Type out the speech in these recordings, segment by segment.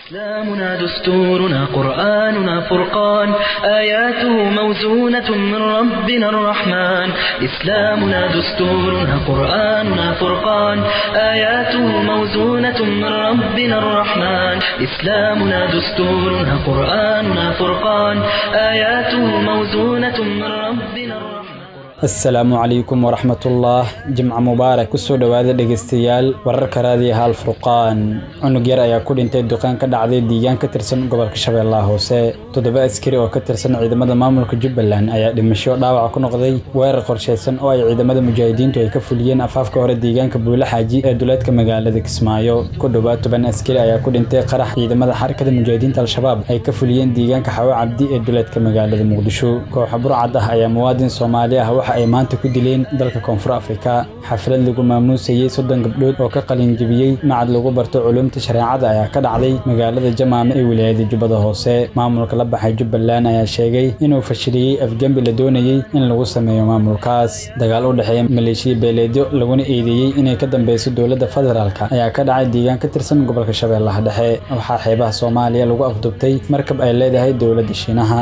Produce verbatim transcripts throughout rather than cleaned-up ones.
إسلامنا دستورنا قرآننا فرقان آياته موزونة من ربنا الرحمن إسلامنا دستورنا قرآننا فرقان آياته موزونة من ربنا الرحمن إسلامنا دستورنا قرآننا فرقان آياته موزونة من ربنا الرحمن السلام عليكم ورحمة الله جمع مبارك kusoo dhawaada dhageystayaal wararka raadiyaha Al-Furqaan unug yar ayaa ku dhintay duqaan ka dhacday deegaan ka tirsan gobolka Shabeellaha Hoose toddoba askari oo ka tirsan ciidamada maamulka Jubbaland ayaa dhimasho dhaawac ku noqday weerar qorsheysan oo ay ciidamada mujaahidiintu ay ka fuliyeen afaafka hore deegaanka Buule Xaaji ee duleedka magaalada Kismaayo ku dhawaad toban askari ayaa ku dhintay qarax ciidamada xarakada mujaahidiinta Al-Shabaab ay ka fuliyeen deegaanka Xawa Cabdi ee duleedka magaalada Muqdisho koox burcad ah ayaa muwaadin Soomaali ah ay maanta ku dileen dalka Koonfur Afrika xaflad lagu maamuusayay soddon gabdhood oo ka qalin jabiyay macad lagu barto culuumta shariicada ayaa ka dhacday magaalada Jamaame ee wilaayada Jubbada Hoose maamulka la baxay Jubbaland ayaa sheegay inuu fashiliyay afgambi la doonayay in lagu sameeyo maamulkaas dagaal u dhaxeeya maleeshiya beeleedyo laguna eedeeyay inay ka dambeeyso dawladda federaalka ayaa ka dhacay deegaan ka tirsan gobolka Shabeellaha Dhexe waxa xeebaha Soomaaliya lagu afdubtay markab ay leedahay dawladda Shiinaha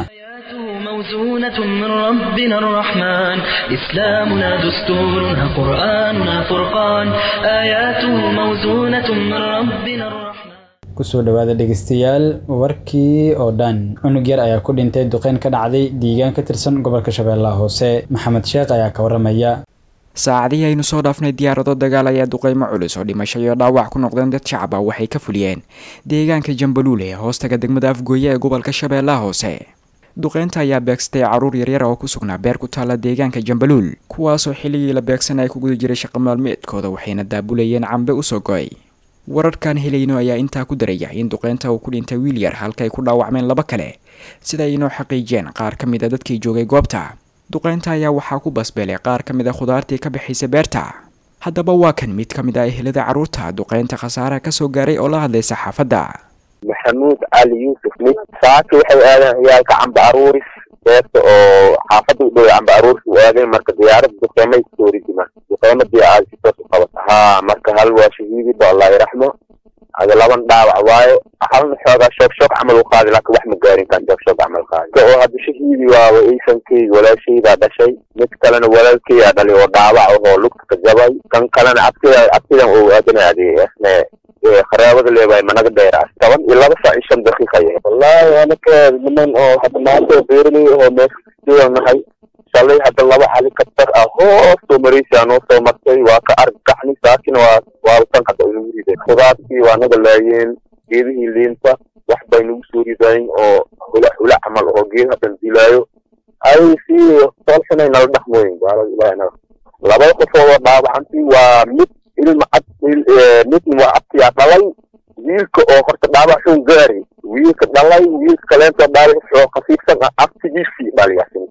موزونة من ربنا الرحمن إسلامنا دستورنا قرآننا فرقان آياته موزونة من ربنا الرحمن kusoo dhawaada dhageystayaal warkii oo dhan unug yar ayaa ku dhintay duqeyn ka dhacday deegaan ka tirsan gobolka Shabeellaha Hoose Maxamed Sheekh ayaa ka waramaya saacadii aynu soo dhaafnay diyaarado dagaal ayaa duqeymo culus oo dhimasho iyo dhaawac ku noqdeen dad shacab ah waxay ka fuliyeen deegaanka Jambaluule hoostaga degmada Afgooye ee gobolka Shabeellaha Hoose duqeynta ayaa beegsatay caruur yaryar oo ku sugnaa beer ku taala deegaanka Jambaluul kuwaasoo xilligii la beegsan ay ku guda jiray shaqo maalmeedkooda waxayna daabulayeen cambe u soo go'ay wararkan helayno ayaa intaa ku daraya in duqeynta uu ku dhintay wiil yar halkay ku dhaawacmeen laba kale sida ay inoo xaqiijiyeen qaar ka mid ah dadkii joogay goobta duqeynta ayaa waxaa ku basbeelay qaar ka mid ah khudaartii ka bixisay beerta haddaba waa kan mid ka mid ah ehelada caruurta duqeynta khasaaraha ka soo gaaray oo la hadlay saxaafadda محمود علي يوسف ميت ساعتي waxay aadeen ciyaalka camba aruuris beerta oo xaafadu dhow camba aruuris u aadeen marka diyaarad duqeymay soo ridima duqeymadii aad si toos u qabat ha marka hal waa shahiidi ba Allah yarxamo ada laban dhaawac waayo hal xooga shoog shoog amal u qaadi laakiin wax ma gaarin kan shoog shoog amal qaadi oo hada shahiidi waa aysan kii walaashayda dhashay mid kalena walaalkii aa dhalay oo dhaawac oo lugta ka jabay kan kalena abtida abtidan oo aadanaadii isna خرابة اللي باي مناقة دايرة طبعا إلا بس عشان دقيقة والله أنا كمن أو حتى ما أنت بيرني هو مش جوا نهاي شالي حتى الله بحالي كتر أهو سومريسي أنا سومرتي وكأرجعني ساكن ووالكان حتى أولوري ده خداتي وأنا بلاين جيبه اللينسا واحد بينو سوري داين أو هلا هلا عمل أو جيه حتى نزيلايو أي في صالحنا ينالده موين قال الله أنا لا بقى فوق بابا أنتي ومت ilma cad midna waa abtiyaa dhalay wiilka oo horta dhaawac xun gaari wiilka dhalay wiilka kaleento dhaawac xoo khafiifsan abtigiisii dhaliyasin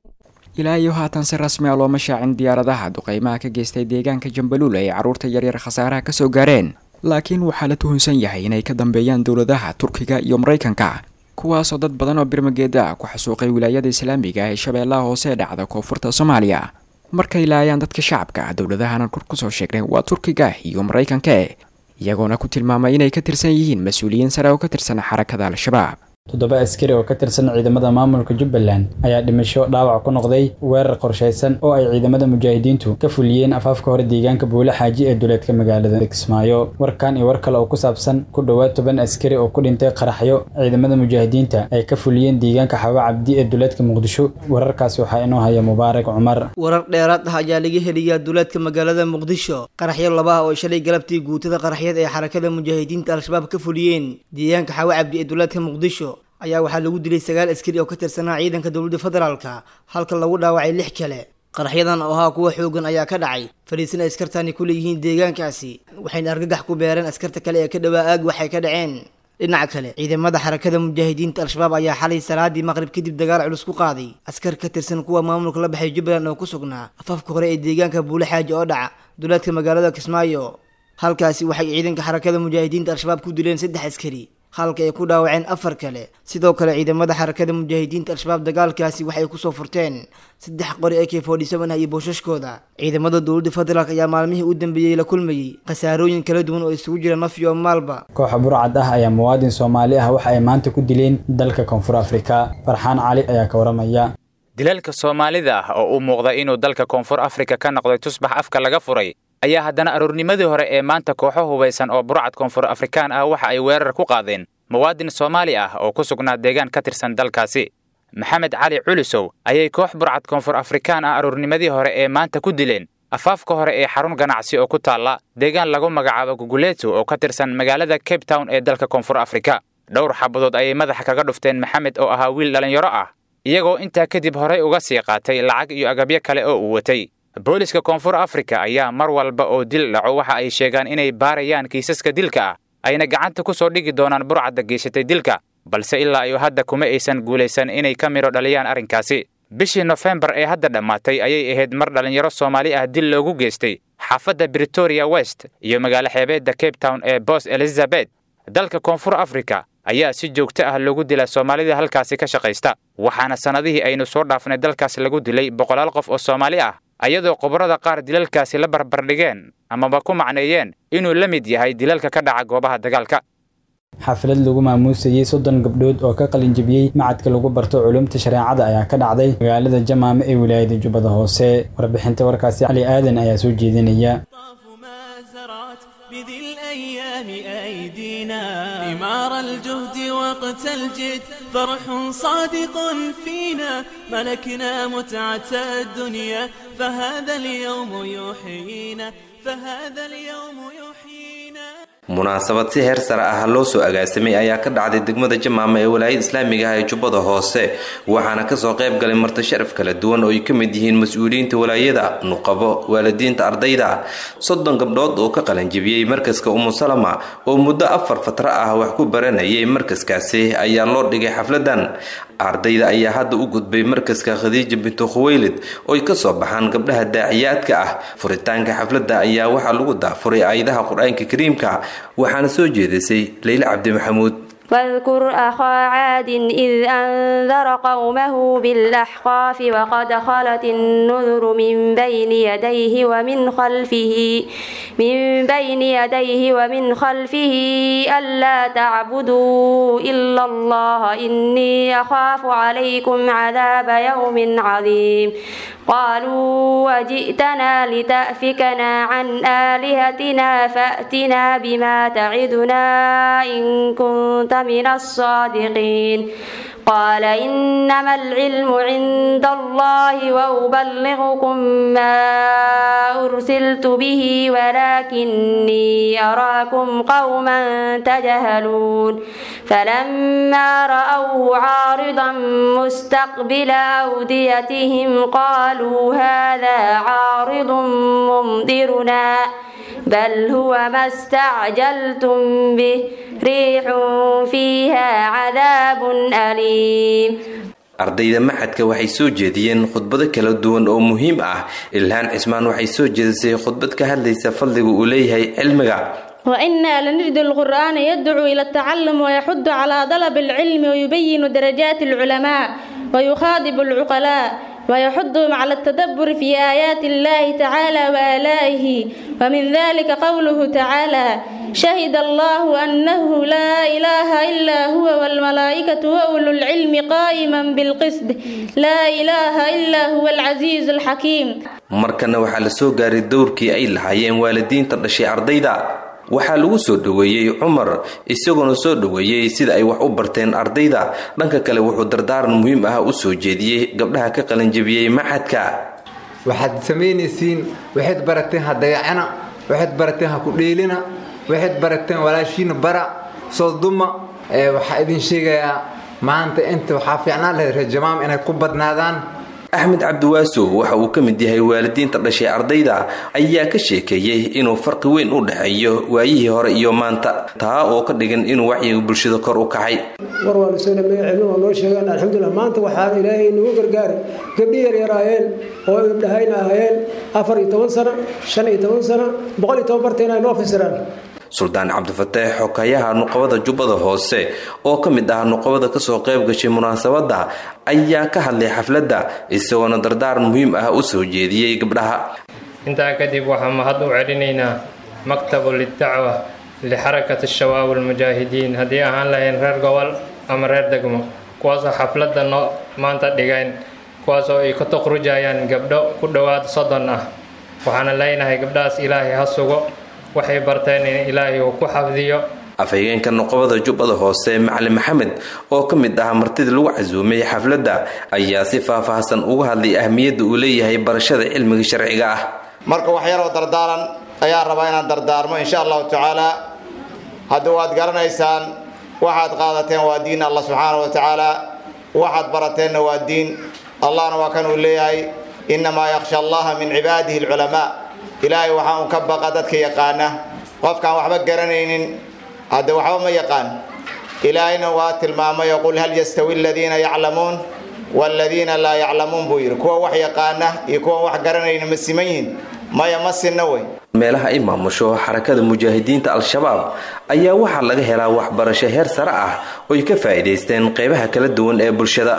ilaa iyo haatan si rasmi ah looma shaacin diyaaradaha duqeymaha ka geystay deegaanka Jambaluul ay caruurta yaryar khasaaraha ka soo gaareen laakiin waxaa la tuhunsan yahay inay ka dambeeyaan dawladaha Turkiga iyo Mareykanka kuwaasoo dad badan oo birmageeda ku xasuuqay wilaayada Islaamiga ee Shabeellaha Hoose dhacda koonfurta Soomaaliya markay laayaan dadka shacabka dawladahana kor ku soo sheegay waa Turkiga iyo Mareykanka iyagoona ku tilmaamay inay ka tirsan yihiin mas'uuliyiin sare oo ka tirsan xarakada Al-Shabaab toddoba askari oo ka tirsan ciidamada maamulka Jubbaland ayaa dhimasho dhaawac ku noqday weerar qorsheysan oo ay ciidamada mujaahidiintu ka fuliyeen afaafka hore deegaanka Buule Xaaji ee duleedka magaalada Kismaayo warkan iyo war kale oo ku saabsan ku dhawaad toban askari oo ku dhintay qaraxyo ciidamada mujaahidiinta ay ka fuliyeen deegaanka Xawa Cabdi ee duleedka Muqdisho wararkaas waxa inoo haya Mubaarak Umar warar dheeraad ah ayaa laga heliyay duleedka magaalada Muqdisho qaraxyo laba oo shalay galabtii guutada qaraxyada ee xarakada mujaahidiinta Al-Shabaab ka fuliyeen deegaanka Xawa Cabdi ee duleedka Muqdisho ayaa waxaa lagu dilay sagaal askari oo ka tirsanaa ciidanka dawladda federaalka halka lagu dhaawacay lix kale qaraxyadan oo ahaa kuwa xoogan ayaa ka dhacay fariisina askartani ku leeyihiin deegaankaasi waxayna argagax ku beereen askarta kale ee ka dhawaa aag waxay ka dhaceen dhinaca kale ciidamada xarakada mujaahidiinta Al-Shabaab ayaa xalay salaadii maqrib kadib dagaal culus ku qaaday askar ka tirsan kuwa maamulka la baxay Jubbaland oo ku sugnaa afafka hore ee deegaanka Buule Xaaji oo dhaca duleedka magaalada Kismaayo halkaasi waxay ciidanka xarakada mujaahidiinta Al-Shabaab ku dileen saddex askari halka ay ku dhaawaceen afar kale sidoo kale ciidamada xarakada mujaahidiinta al-shabaab dagaalkaasi waxay kusoo furteen saddex qori A K forty-seven iyo booshaskooda ciidamada dowladda federaalk ayaa maalmihii u dambeeyay la kulmayay khasaarooyin kala duwan oo isugu jira naf iyo maalba koox burcad ah ayaa muwaadin Soomaali ah waxa ay maanta ku dileen dalka Koonfur Afrika Farxaan Cali ayaa ka waramaya dilalka Soomaalida ah oo u muuqda inuu dalka Koonfur Afrika ka noqday tusbax afka laga furay ayaa haddana aroornimadii hore ee maanta kooxo hubeysan oo burcad Koonfur Afrikaan ah waxa ay weerar ku qaadeen muwaadin Soomaali ah oo ku sugnaa deegaan ka tirsan dalkaasi Maxamed Cali Culisow ayay koox burcad Koonfur Afrikaan ah aroornimadii hore ee maanta ku dileen afaafka hore ee xarun ganacsi oo ku taala deegaan lagu magacaabo Guguleto oo ka tirsan magaalada Cape Town ee dalka Koonfur Afrika dhowr xabadood ayay madaxa kaga dhufteen Maxamed oo ahaa wiil dhalinyaro ah iyagoo intaa kadib hore uga sii qaatay lacag iyo agabyo kale oo uu watay booliska Koonfur Afrika ayaa mar walba oo dil dhaco waxa ay sheegaan inay baarayaan kiisaska dilka ah ayna gacanta ku soo dhigi doonaan burcadda geysatay dilka balse ilaa iyo hadda kuma aysan guulaysan inay ka miro dhaliyaan arrinkaasi bishii November ee hadda dhamaatay ayay ahayd mar dhalinyaro Soomaali ah dil loogu geystay xaafadda Pretoria West iyo magaalo xeebeedda Cape Town ee Port Elizabeth dalka Koonfur Afrika ayaa si joogto ah loogu dilay Soomaalida halkaasi ka shaqeysta waxaana sanadihii aynu soo dhaafnay dalkaas lagu dilay boqolaal qof oo Soomaali ah ayadoo qobarada qaar dilalkaasi la barbar dhigeen amaba ku macneeyeen inuu la mid yahay dilalka ka dhaca goobaha dagaalka xaflad lagu maamuusayay soddon gabdhood oo ka qalin jabiyay macadka lagu barto culuumta shareecada ayaa ka dhacday magaalada Jamaame ee wilaayada Jubbada Hoose warbixinta warkaasi Ali Aadan ayaa soo jeedinaya بذي الأيام أيدينا ثمار الجهد وقت الجد فرح صادق فينا ملكنا متعة الدنيا فهذا اليوم يحيينا فهذا اليوم يحيينا munaasabad si heer sare ah loo soo agaasimay ayaa ka dhacday degmada Jamaame ee wilaayada Islaamiga ah ee Jubbada Hoose waxaana ka soo qayb galay marti sharaf kala duwan oo ay ka mid yihiin mas'uuliyiinta wilaayada nuqabo waalidiinta ardayda soddon gabdhood oo ka qalin jabiyay markaska Umu Salama oo muddo afar fatro ah wax ku baranayay markaskaasi ayaa loo dhigay xafladan ardayda ayaa hadda u gudbay markaska Khadiija bintu Khuwaylid oo ay ka soo baxaan gabdhaha daaciyaadka ah furitaanka xafladda ayaa waxa lagu daafuray aayadaha Quraanka Kariimka waxaana soo jeedisay Leila Cabdi Maxamuud واذكر أخا عاد إذ أنذر قومه بالأحقاف وقد خلت النذر من بين يديه ومن خلفه من بين يديه ومن خلفه ألا تعبدوا إلا الله إني أخاف عليكم عذاب يوم عظيم قالوا وجئتنا لتأفكنا عن آلهتنا فأتنا بما تعدنا إن كنت من الصادقين قال إنما العلم عند الله وأبلغكم ما أرسلت به ولكني أراكم قوما تجهلون فلما رأوه عارضا مستقبل أوديتهم قالوا هذا عارض ممطرنا بل هو ما استعجلتم به ريح فيها عذاب أليم ardayda maxadka waxay soo jeediyeen khudbado kala duwan oo muhiim ah Ilhaan Cismaan waxay soo jeedisay khudbad ka hadlaysa fadliga uu leeyahay cilmiga وإنا لنجد القرآن يدعو إلى التعلم ويحض على طلب العلم ويبين درجات العلماء ويخاطب العقلاء ويحضهم على التدبر في آيات الله تعالى وآلائه ومن ذلك قوله تعالى شهد الله أنه لا إله إلا هو والملائكة وأولو العلم قائما بالقسط لا إله إلا هو العزيز الحكيم markana waxa la soo gaaray doorkii ay lahaayeen waalidiinta dhashay ardayda waxaa lagu soo dhaweeyay Umar isagoo soo dhaweeyay sida ay wax u barteen ardayda dhanka kale wuxuu dardaaran muhiim ah u soo jeediyay gabdhaha ka qalin jabiyay maxadka waxaad sameynaysiin waxaad barateen hadayacana waxaad barateen ha ku dheelina waxaad barateen walaashiina bara soo duma ee waxa idin sheegayaa maanta inta waxa fiicnaan lahayd Jamaam inay ku badnaadaan Ahmed Abdiwaaso waxa uu ka mid yahay waalidiinta dhashay ardayda ayaa ka sheekeeyay inuu farqi weyn u dhaxeeyo waayihii hore iyo maanta taa oo ka dhigan inuu wacyiga bulshada kor u kacay war waa soo dhameeyay oo loo sheegan alxamdulillah maanta waxa Ilaahay inuu gargaaray gabdhi yar yaraayeen oo gabdhahayna ahaayeen afar iyo toban sano shan iyo toban sano boqol iyo toban bartayna inoo fasiraan suldaan cabdifataax xokayaha nuqabada jubbada hoose oo ka mid ah nuqabada kasoo qayb gashay munaasabada ayaa ka hadlay xafladda isagoona dardaaran muhiim ah u soo jeediyey gabdhaha. intaa kadib waxaan mahad u celinaynaa maktabu lidacwa lixarakati shabaab almujaahidiin haddii ahaan lahayn reer gobol ama reer degmo kuwaasoo xafladda noo maanta dhigayn kuwaasoo ay ka taqrujayaan gabdho ku dhowaad soddon ah. waxaana leenahay gabdhahaas ilaahay ha sugo waxay barteen in ilaahay uu ku xafdiyo. afhayeenka nuqabada jubbada hoose macalin maxamed oo ka mid ah martidii lagu casuumay xafladda ayaa si faahfaahsan uga hadlay ahmiyadda uu leeyahay barashada cilmiga sharciga ah. marka wax yaroo dardaaran ayaa rabaa inaan dardaarmo insha allahu tacaala. haddii waad garanaysaan waxaad qaadateen waa diin allah subxaana wa tacaala, waxaad barateenna waa diin allahna waa kan uu leeyahay innamaa yakhsha allaha min cibaadihi alculamaa. ilaahay waxaa un ka baqa dadka yaqaana. qofkaan waxba garanaynin hadde waxba ma yaqaan. ilaahayna waa tilmaamay qul hal yastawi aladiina yaclamuun waaladiina laa yaclamuun buu yidhi. kuwa wax yaqaana iyo kuwa wax garanayna ma siman yihin? maya ma sinna wey. meelaha ay maamusho xarakada mujaahidiinta al-shabaab ayaa waxaa laga helaa waxbarasho heer sare ah oo ay ka faa'iidaysteen qaybaha kala duwan ee bulshada.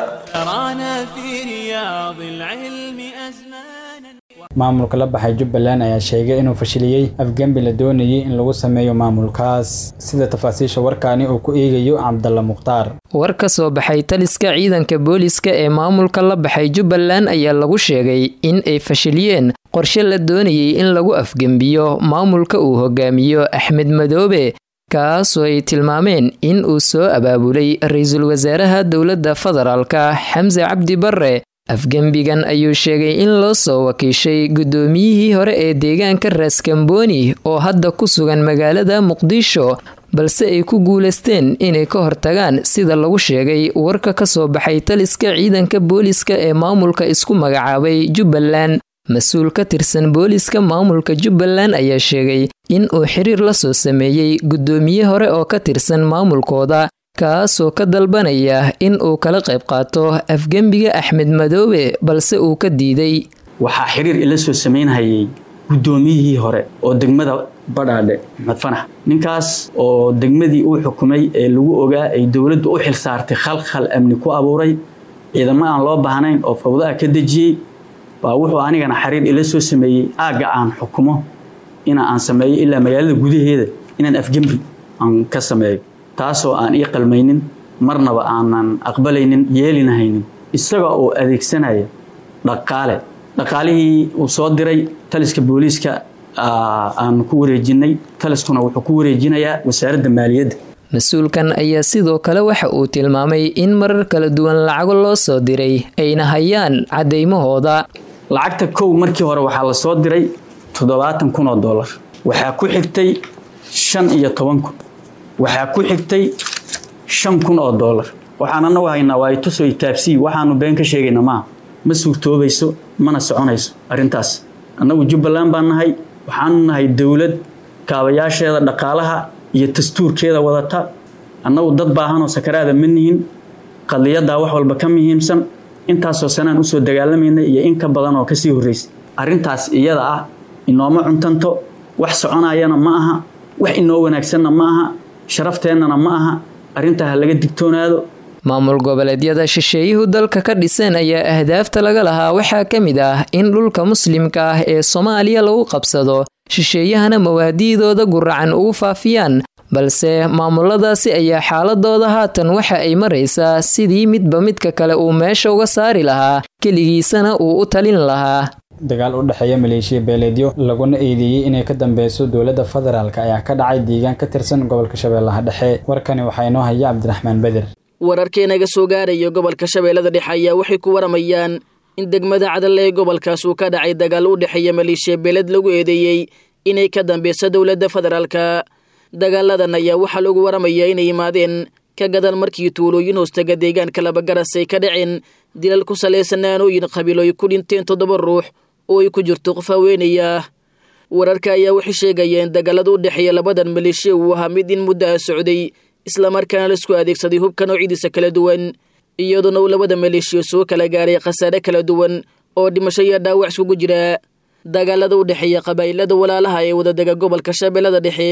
maamulka la baxay Jubbaland ayaa sheegay inuu fashiliyay afgambi la doonayay in lagu sameeyo maamulkaas sida tafaasiisha warkaani uu ku eegayo Cabdalla Muqtaar. war ka soo baxay taliska ciidanka booliska ee maamulka la baxay Jubbaland ayaa lagu sheegay in ay fashiliyeen qorshe la doonayay in lagu afgambiyo maamulka uu hogaamiyo Axmed Madoobe kaasoo ay tilmaameen in uu soo abaabulay ra'iisul wasaaraha dowladda federaalka Xamse Cabdi Barre. afgembigan ayuu sheegay in loo soo wakiishay gudoomiyihii hore ee deegaanka Raaskambooni oo hadda ku sugan magaalada Muqdisho balse ay ku guuleysteen inay ka hortagaan sida lagu sheegay warka ka soo baxay taliska ciidanka booliska ee maamulka isku magacaabay Jubbaland. mas-uul ka tirsan booliska maamulka Jubbaland ayaa sheegay in uu xiriir la soo sameeyay gudoomiye hore oo ka tirsan maamulkooda kaasoo ka dalbanaya in uu kala qayb qaato afgembiga Axmed Madoobe balse uu ka diiday. waxaa xiriir ila soo sameynayay gudoomiyihii hore oo degmada Badhaadhe Maxamed Fanax. ninkaas oo degmadii uu xukumay ee lagu ogaa ay dawladdu u xil saartay khalkhal amni ku abuuray ciidamo aan loo baahnayn oo fawda ka dajiyay baa wuxuu anigana xiriir ila soo sameeyay aaga aan xukumo in aan sameeyo ilaa magaalada gudaheeda inaan afgembi aan ka sameeyo taasoo aan ii qalmaynin marnaba aanan aqbalaynin yeelinahaynin isaga oo adeegsanaya dhaqaale dhaqaalihii uu soo diray taliska booliska aan ku wareejinay taliskuna wuxuu ku wareejinayaa wasaaradda maaliyadda. mas-uulkan ayaa sidoo kale waxa uu tilmaamay in marar kala duwan lacago loo soo diray ayna hayaan cadeymahooda. lacagta kow markii hore waxaa la soo diray toddobaatan kun oo dollar, waxaa ku xigtay shan iyo toban kun, waxaa ku xigtay shan kun oo dollar. waxaan anagu haynaa waa tusoo taabsi waxaanu been ka sheegayna ma ma suurtoobayso mana soconayso arintaas. anagu Jubbaland baan nahay, waxaan nahay dawlad kaabayaasheeda dhaqaalaha iyo dastuurkeeda wadata. anagu dad baahan oo sakaraada manihin qadiyada wax walba ka muhiimsan intaasoo sanaan u soo dagaalameynay iyo in ka badan oo ka sii horeysay. arintaas iyada ah inooma cuntanto wax soconayana ma aha, wax inoo wanaagsanna ma aha, sharafteenana ma aha. arintaa laga digtoonaado. maamul goboleedyada shisheeyuhu dalka ka dhiseen ayaa ahdaafta laga lahaa waxaa ka mid ah in dhulka muslimka ah ee Soomaaliya lagu qabsado shisheeyahana mawaadiidooda guracan ugu faafiyaan balse maamuladaasi ayaa xaaladooda haatan waxa ay maraysaa sidii midba midka kale uu meesha uga saari lahaa keligiisana uu u talin lahaa. dagaal u dhaxeeya maleeshiya beeleedyo laguna eedeeyay inay ka dambayso dowladda federaalka ayaa ka dhacay deegaan ka tirsan gobolka Shabeellaha Dhexe. warkani waxaa inoo haya Cabdiraxmaan Badir. wararkeenaga soo gaarayo gobolka Shabeellada Dhexe ayaa waxay ku waramayaan in degmada Cadal ee gobolkaas uu ka dhacay dagaal u dhaxeeya maleeshiya beeleed lagu eedeeyay inay ka dambayso dowladda federaalka. dagaaladan ayaa waxaa lagu waramayaa inay yimaadeen ka gadal markii tuulooyin hoostaga deegaanka Labagaras ay ka dhaceen dilal ku saleysan aanooyin qabiilo ay ku dhinteen toddoba ruux oo ay ku jirto qof haweenaya. wararka ayaa waxay sheegayeen dagaalada u dhaxeeya labadan maleeshiya uu ahaa mid in muddo ah socday isla markaana la isku adeegsaday hubka noocyadiisa kala duwan iyadoo uu labada maleeshiya soo kala gaaray khasaare kala duwan oo dhimasho iyo dhaawac isugu jira. dagaalada u dhaxeeya qabaa'ilada walaalaha ee wadadaga gobolka Shabeellada Dhexe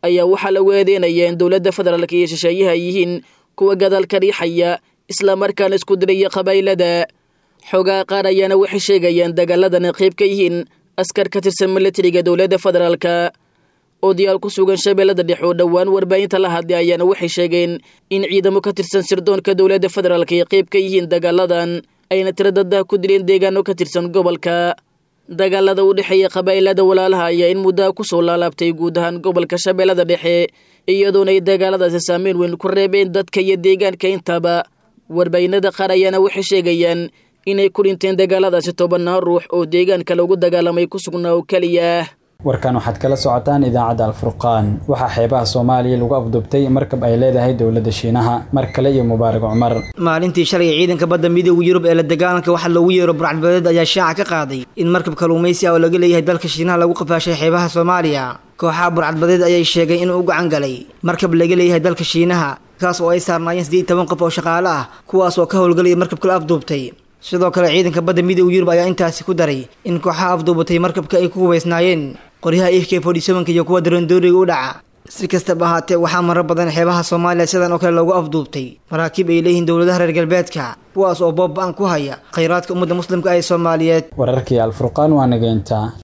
ayaa waxaa lagu eedeynaya in dowladda federaalka iyo shisheeyaha ay yihiin kuwa gadaalka riixaya islamarkaana isku diraya qabaa'ilada. xogaa qaar ayaana waxay sheegayaan dagaaladan qayb ka yihiin askar ka tirsan milatariga dowladda federaalka oo diyaar ku sugan shabeellada dhexe oo dhowaan warbaahinta la hadlay ayaana waxay sheegeen in ciidamo ka tirsan sirdoonka dowladda federaalka ay qayb ka yihiin dagaaladan ayna tiro dad ku dileen deegaano ka tirsan gobolka. dagaalada u dhexeeya qabaa'ilada walaalaha ayaa in muddo ku soo laalaabtay guud ahaan gobolka shabeellada dhexe iyadoona ay dagaaladaasi saameyn weyn ku reebeen dadka iyo deegaanka intaba. warbaahinada qaar ayaana waxay sheegayaan inay ku dhinteen dagaaladaasi tobannaan ruux oo deegaanka lagu dagaalamay ku sugnaa oo keliya. warkan waxaad kala socotaan idaacadda alfurqaan. waxaa xeebaha soomaaliya lagu afduubtay markab ay leedahay dowladda shiinaha. mar kale iyo mubaarak cumar. maalintii shalay ciidanka badda midowga yurub ee la dagaalanka waxaa loogu yeero burcadbadeed ayaa shaaca ka qaaday in markab kalluumaysi ah oo laga leeyahay dalka shiinaha lagu qafaashay xeebaha soomaaliya. kooxaha burcadbadeed ayay sheegay inuu u gacan galay markab laga leeyahay dalka shiinaha kaas oo ay saarnaayeen siddeed iyo toban qof oo shaqaale ah kuwaas oo ka howlgalaya markabka la afduubtay. sidoo kale ciidanka badda midowga yurub ayaa intaasi ku daray in kooxaha afduubatay markabka ay ku hubaysnaayeen qoryaha A K forty-seven iyo kuwa darandooriga u dhaca. si kastaba ahaatee waxaa marar badan xeebaha soomaaliya sidan oo kale loogu afduubtay maraakiib ay leeyihiin dowladaha reer galbeedka kuwaas oo boob-aan ku haya khayraadka ummadda muslimka ee soomaaliyeed. wararkii alfurqaan waa nageynta.